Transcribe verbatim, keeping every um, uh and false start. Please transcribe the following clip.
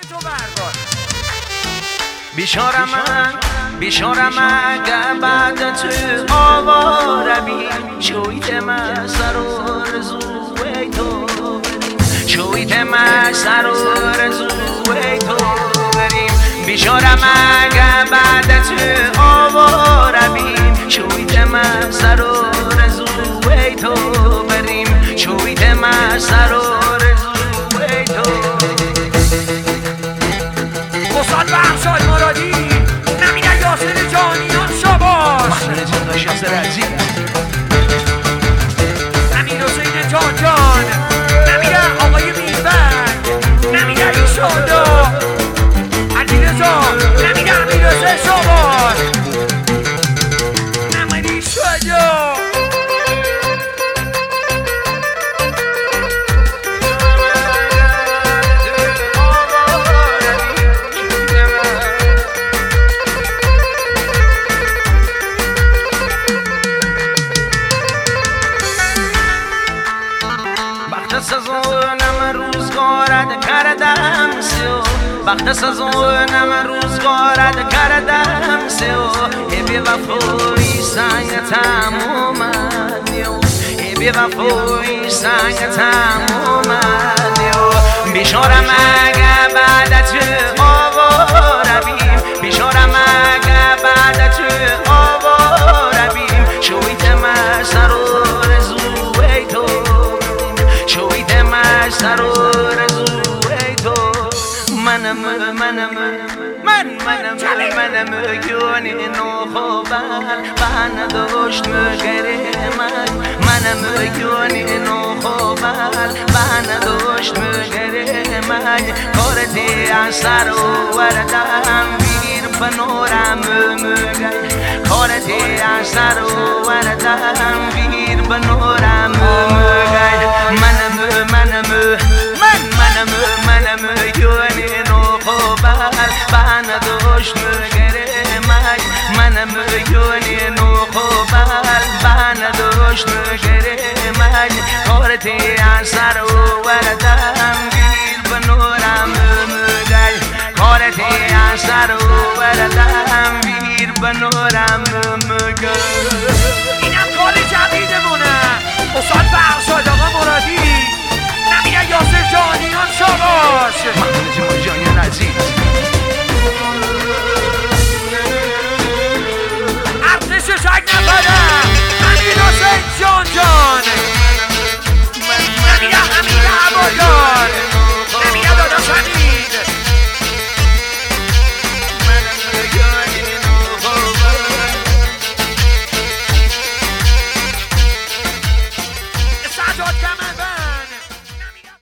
تو بردار. بیچاره من بیچاره من اگه بعد تو آواره بیم چویت من سر و رزوی تو بریم چویت من سر و رزوی تو بریم بیچاره من اگه بعد تو آواره بیم چویت من سر و رزوی تو بریم چویت من سر و رزوی تو استاد بخشای مرادی نمیده یاسر جانیان شاباش محمد جان داشت یاسر عزیز نمیده حسین جان جان نمیده آقای میزبند نمیده ایشالا علی رضا نمیده امیر حسین شاباش نمیده ایشالا سزونم روزگارت کردم سیو وقت سزونم روزگارت کردم سیو ای بی وفایی سنگ تمومدیو ای بی وفایی سنگ تمومدیو بیچاره مگه بعد تو آواره بیم بیچاره مگه بعد تو آواره بیم شویت من سر و رزوی تو شویت من سر و رزوی تو منم منم من منم منم یونی نو خوبن بنا داشت مگره من منم یونی نو خوبن بنا داشت مگره من کارتی از سر و وردم بیر بنورم مگه کارتی از سر و وردم بیر بنورم مگه منم منم من منم منم یونی نو خوبن بنا داشت مگره من منم یونی نو خوبن بنا داشت مگره من کارتی از سر و وردم بیر بنورم مگه کارتی از سر و وردم بیر بنورم مگه